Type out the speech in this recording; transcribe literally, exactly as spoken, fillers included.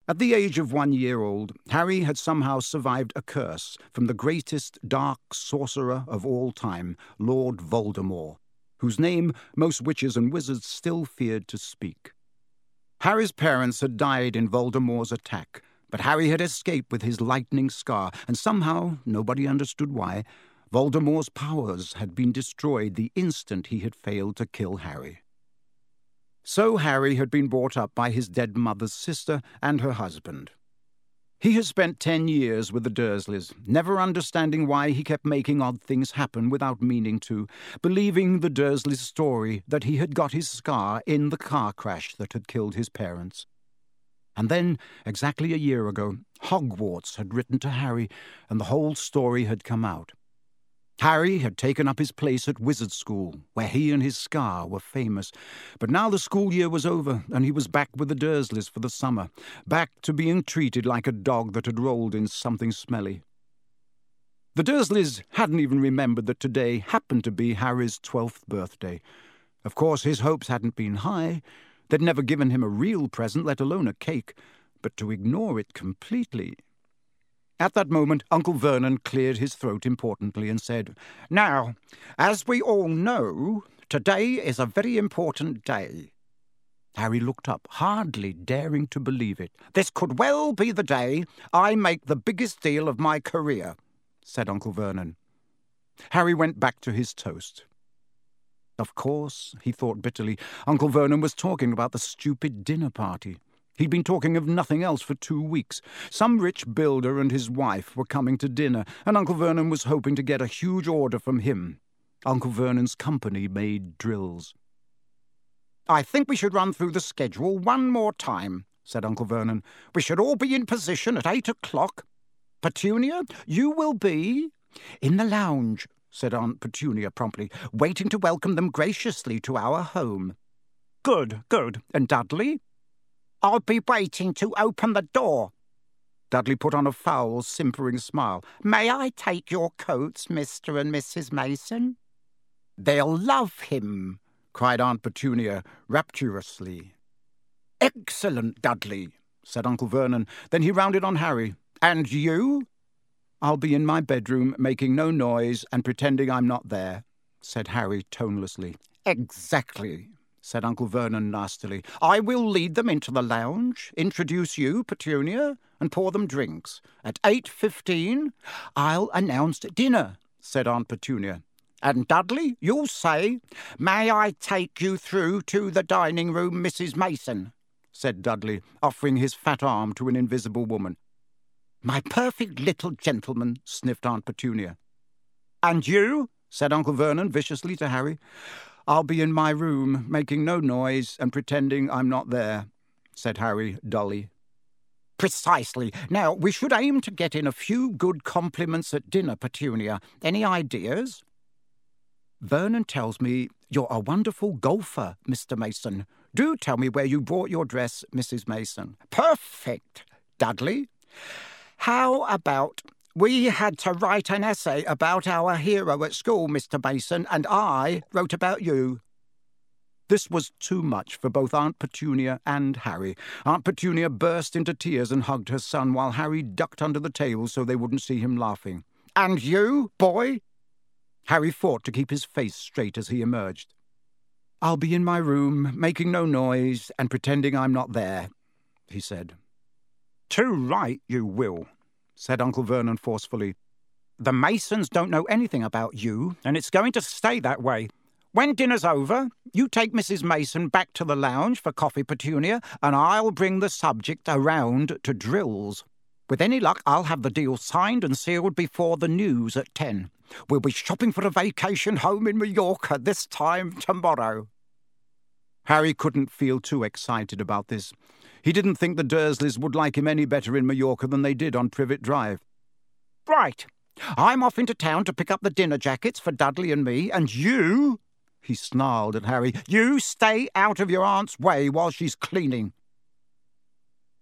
At the age of one year old, Harry had somehow survived a curse from the greatest dark sorcerer of all time, Lord Voldemort, whose name most witches and wizards still feared to speak. Harry's parents had died in Voldemort's attack, but Harry had escaped with his lightning scar, and somehow, nobody understood why, Voldemort's powers had been destroyed the instant he had failed to kill Harry. So Harry had been brought up by his dead mother's sister and her husband. He had spent ten years with the Dursleys, never understanding why he kept making odd things happen without meaning to, believing the Dursleys' story that he had got his scar in the car crash that had killed his parents. And then, exactly a year ago, Hogwarts had written to Harry, and the whole story had come out. Harry had taken up his place at Wizard School, where he and his scar were famous. But now the school year was over, and he was back with the Dursleys for the summer, back to being treated like a dog that had rolled in something smelly. The Dursleys hadn't even remembered that today happened to be Harry's twelfth birthday. Of course, his hopes hadn't been high. They'd never given him a real present, let alone a cake. But to ignore it completely... At that moment, Uncle Vernon cleared his throat importantly and said, "Now, as we all know, today is a very important day." Harry looked up, hardly daring to believe it. "This could well be the day I make the biggest deal of my career," said Uncle Vernon. Harry went back to his toast. Of course, he thought bitterly, Uncle Vernon was talking about the stupid dinner party. He'd been talking of nothing else for two weeks. Some rich builder and his wife were coming to dinner, and Uncle Vernon was hoping to get a huge order from him. Uncle Vernon's company made drills. "I think we should run through the schedule one more time," said Uncle Vernon. "We should all be in position at eight o'clock. Petunia, you will be—" "In the lounge," said Aunt Petunia promptly, "waiting to welcome them graciously to our home." "Good, good. And Dudley?" "I'll be waiting to open the door." Dudley put on a foul, simpering smile. "May I take your coats, Mister and Missus Mason?" "They'll love him," cried Aunt Petunia rapturously. "Excellent, Dudley," said Uncle Vernon. Then he rounded on Harry. "And you?" "I'll be in my bedroom, making no noise and pretending I'm not there," said Harry tonelessly. "Exactly," said Uncle Vernon nastily. "I will lead them into the lounge, introduce you, Petunia, and pour them drinks. At eight fifteen, I'll announce dinner," said Aunt Petunia. "And Dudley, you'll say, 'May I take you through to the dining room, Missus Mason?'" said Dudley, offering his fat arm to an invisible woman. "My perfect little gentleman," sniffed Aunt Petunia. "And you?" said Uncle Vernon viciously to Harry. "I'll be in my room, making no noise and pretending I'm not there," said Harry dully. "Precisely. Now, we should aim to get in a few good compliments at dinner, Petunia. Any ideas?" "Vernon tells me you're a wonderful golfer, Mister Mason. Do tell me where you bought your dress, Missus Mason." "Perfect. Dudley, how about... We had to write an essay about our hero at school, Mister Mason, and I wrote about you." This was too much for both Aunt Petunia and Harry. Aunt Petunia burst into tears and hugged her son, while Harry ducked under the table so they wouldn't see him laughing. "And you, boy?" Harry fought to keep his face straight as he emerged. "I'll be in my room, making no noise and pretending I'm not there," he said. "Too right you will," said Uncle Vernon forcefully. "The Masons don't know anything about you, and it's going to stay that way. When dinner's over, you take Missus Mason back to the lounge for coffee, Petunia, and I'll bring the subject around to drills. With any luck, I'll have the deal signed and sealed before the news at ten. We'll be shopping for a vacation home in Mallorca this time tomorrow." Harry couldn't feel too excited about this. He didn't think the Dursleys would like him any better in Mallorca than they did on Privet Drive. "Right. I'm off into town to pick up the dinner jackets for Dudley and me, and you," he snarled at Harry, "you stay out of your aunt's way while she's cleaning.